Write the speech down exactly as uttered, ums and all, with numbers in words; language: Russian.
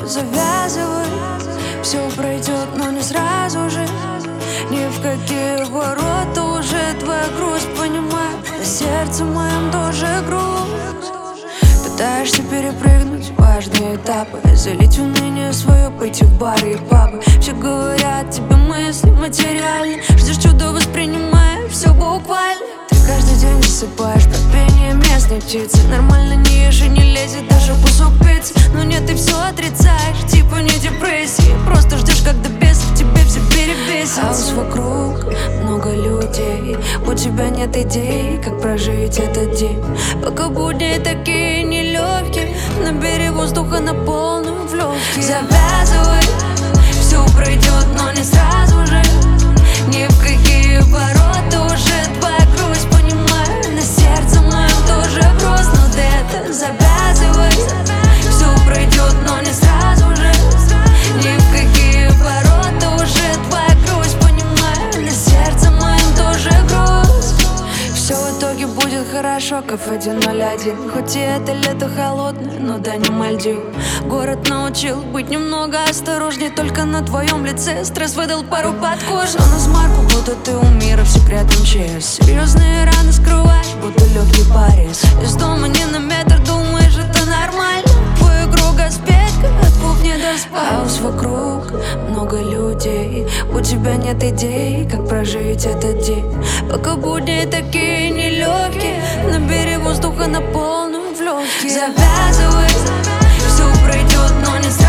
завязывай. Все пройдет, но не сразу же. Ни в какие ворота уже твоя грусть, понимаю. На сердце моем тоже грусть. Пытаешься перепрыгнуть важные этапы, залить в уныние свое, пойти в бары и пабы. Все говорят тебе мысли материальны, ждешь чудо, воспринимая все буквально. Ты каждый день засыпаешь под пение местной птицы. Нормально не ешь и не лезет даже кусок пиццы. Но нет, ты все отрицаешь, типа не депрессии. Просто ждешь, когда без тебе все перебесится. Хаос вокруг, много людей. У тебя нет идей, как прожить этот день. Пока будни такие нелегкие, набери воздуха на полную в легкие. Завязывай, все пройдет, но не сразу же. Ни в какие ворота уже твоя грусть, понимаю. На сердце моем тоже грусть, но ты это завязывай. Все пройдет, но не сразу же. Ни в какие ворота уже твоя грусть, понимаю. На сердце моем тоже грусть. Все в итоге будет хорошо, кафе один ноль один. Хоть и это лето холодное, но да не Мальдив. Город научил быть немного осторожнее. Только на твоем лице стресс выдал пару под кожу. Все на смарку, будто ты у мира в секретном ЧС. Серьезные раны скрываешь, будто легкий порез. Из дома не на метр, думаешь, это нормально. В игру Гаспетка, от кухни до спальни. Хаос вокруг, много людей. У тебя нет идей, как прожить этот день. Пока будни такие нелегкие, набери воздуха на полную в легкие. Завязывай, все пройдет, но не сразу.